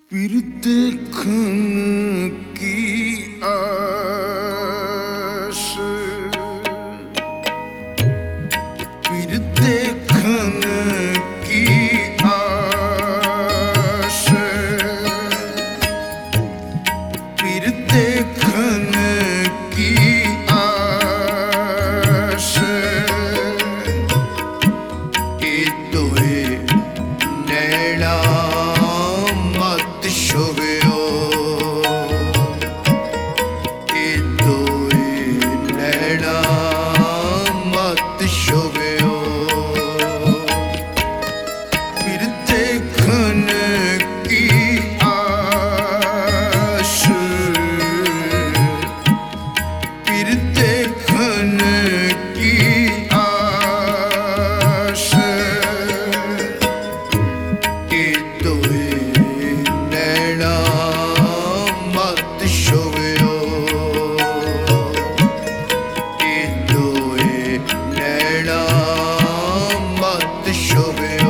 फिर देखने की आस, फिर देखने की आस, फिर देखने की आस, ये दोए नैना मत छुवियो, ये दोए नैना मत छुवियो, फिर देखने की आस, फिर देखने की आस, ये दोए नैना मत छुवियो, ये दोए नैना मत छुवियो।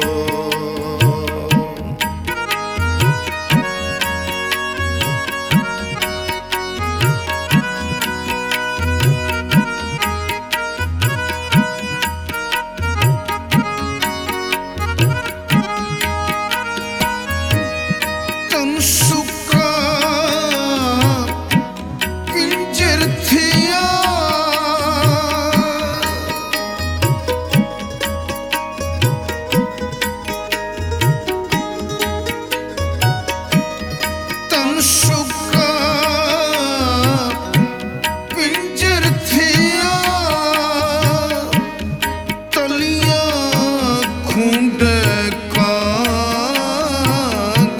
तन सुका पिंजर थिया, तन सुका पिंजर थिया, तलियां खूंड कांग,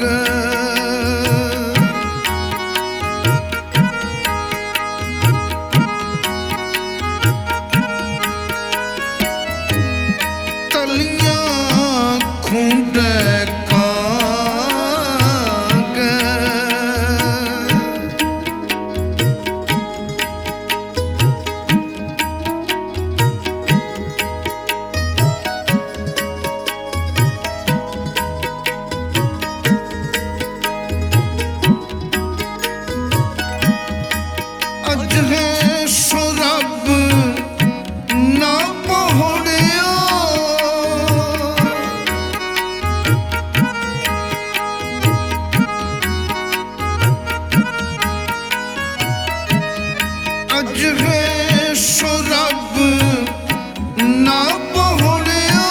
तलियां खूंड कांग, अज है सो रब ना पहुड़ियो, अज है सो रब ना पहुड़ियो,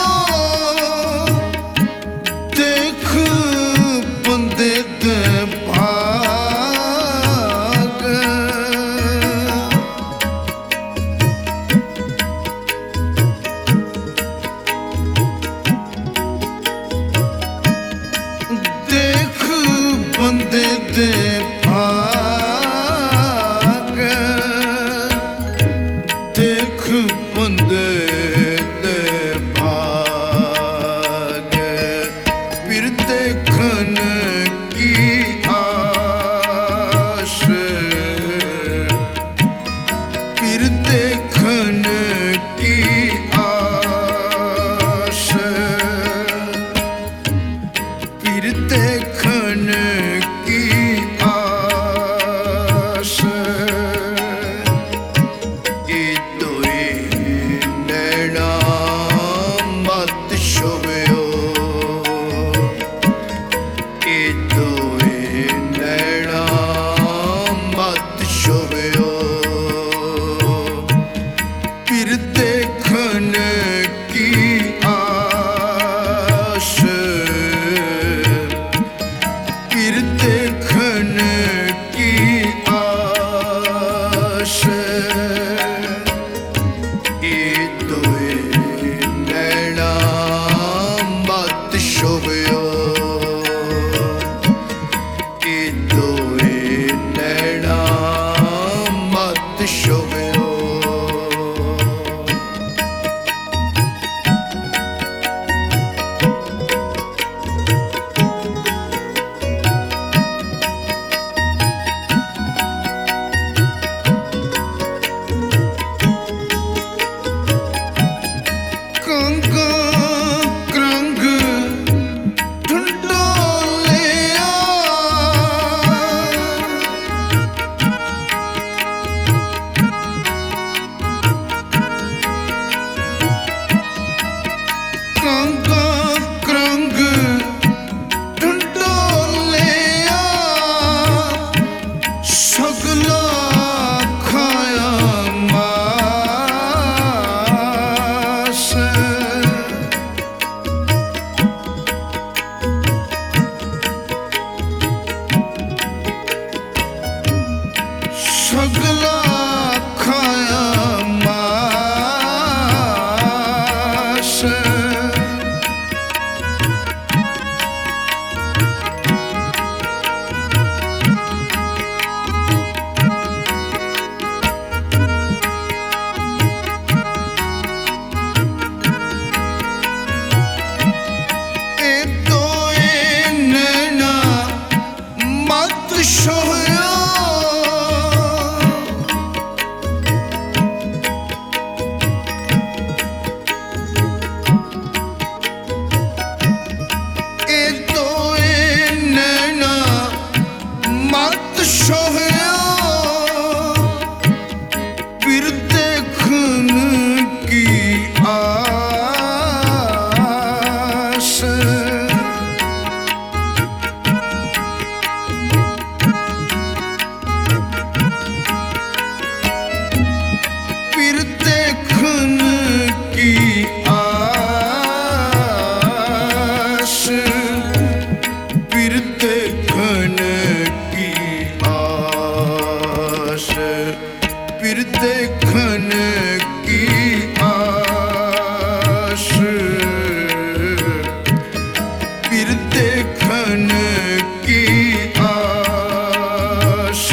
देख बंदे दे भाग, देख बंदे दे भाग, देख बंदे दे भाग, फिर देखने की आस, फिर देखने की आस, फिर देखने की आस, ये दोए नैना मत छुवियो, ये दोए नैना मत छुवियो, फिर देखने की आस, फिर देख देखने की आस, फिर देखने की आस, फिर देखने की आस,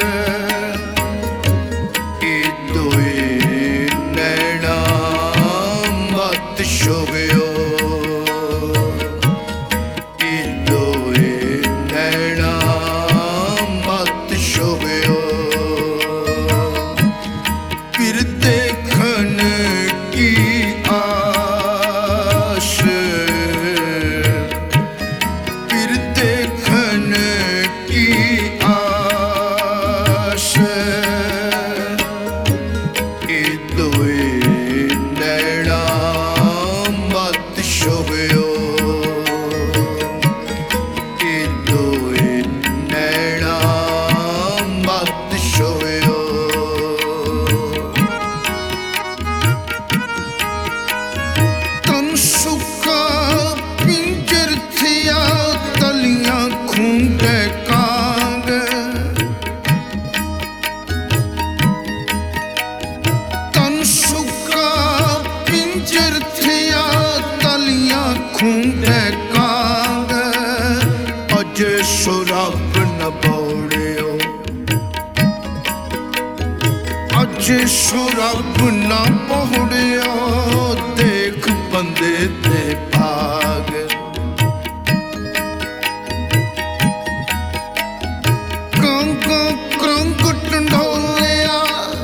ये दोए नैना मत शोभयो, सुरब न बोड़ियो, अज सुरब न बोड़ियो, देख बंदे ते भाग, कंग क्रंग टंडोलिया,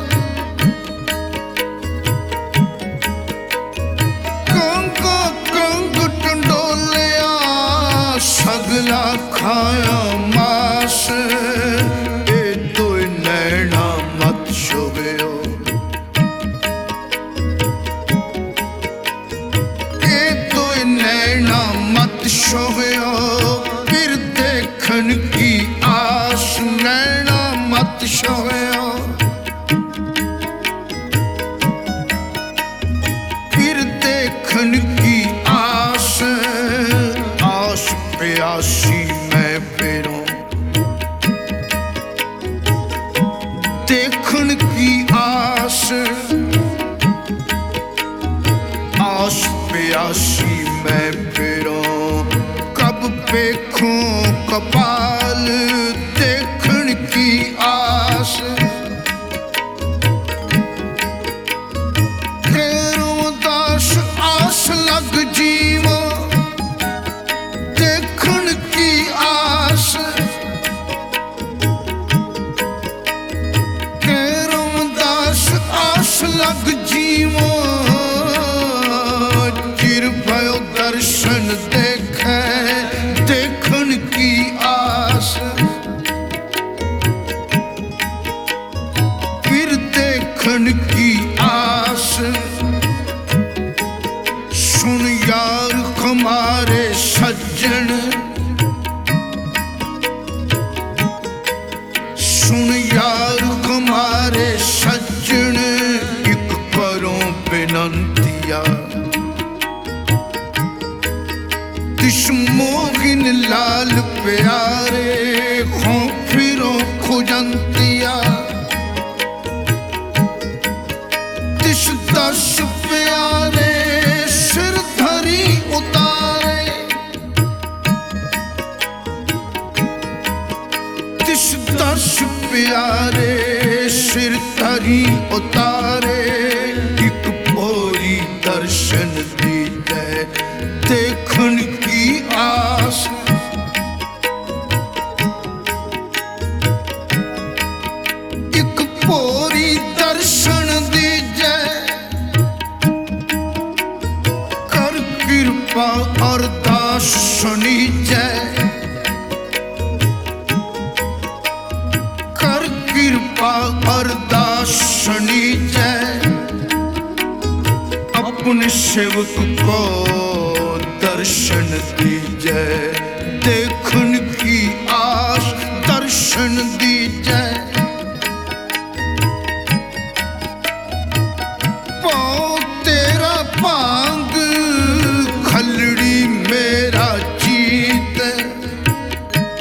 कंग क्रंग टंडोलिया, सगला खाया मास, ये तो नैना मत शोभयो, ये तो नैना मत शोभयो, फिर देखन की आस, नैना मत शोभयो, फिर देखन की आस, आस प्यासी मैं फिरूं, देखन की आस, आस प्यासी मैं फिरूं, कब देखूं कपाल, देखन की आस, फेरूं दास आस लग जीवो, देखन की आस, फेरूं दास आस लग जीवो, चिर भयो दर्शन देखे, देखन की आस, फिर देखन की आस, सुन यार हमारे सज्जन, सुन यार हमारे सज्जन, एक करो बिनंतिया, तिस मोहिन लाल प्यारे, हो फिरो खुजंतिया, तिस दस प्यारे सिर धरी उतारे, तिस दस प्यारे सिर धरी उतारे, एक भोरी दर्शन दीजे, देखन की आस, एक भोरी दर्शन दीजे, कर कृपा अरदास सुनीजे, कर कृपा अरदास सुनीजे, अपने सेवक को दर्शन दीजे, देखन की आस, दर्शन दीजे, पाओ तेरा भांग खलड़ी मेरा जीत,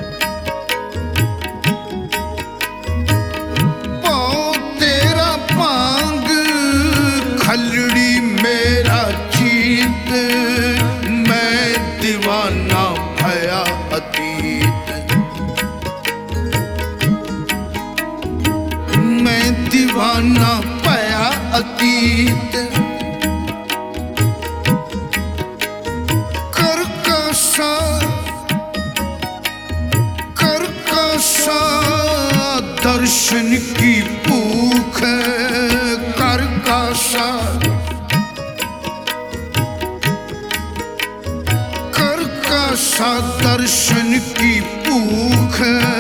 दर्शन की भूख कर कासा, कर कासा दर्शन की भूख।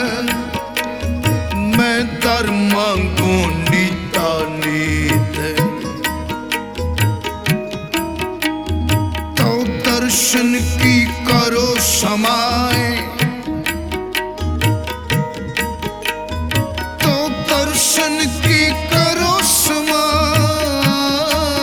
मैं दर मांगू नीता नीत, तो दर्शन की करो समाए, तो दर्शन की करो समाए।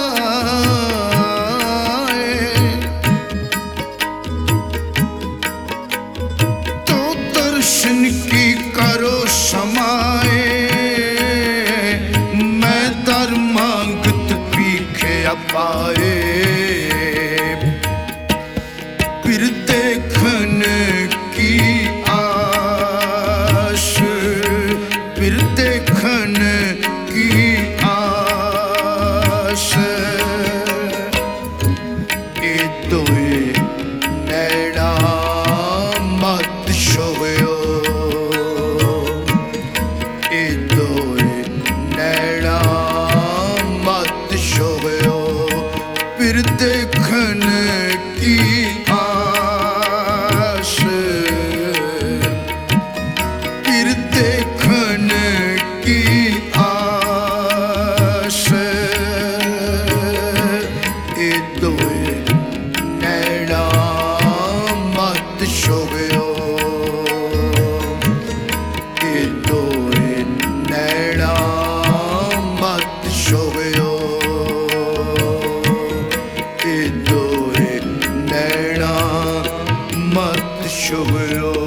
तो दर्शन की करो समाए। मैं दर मांगत पीखे पाए, फिर देखन की आस, फिर देखन की आस। ए दोए नैना मत छोयो, ए दोए नैना मत छोयो, फिर देखन की आस, फिर देखन की आस। ए दोए नैना मत छोयो, ए दोए नैना मत छोयो, ए दोए नैना मत छोयो।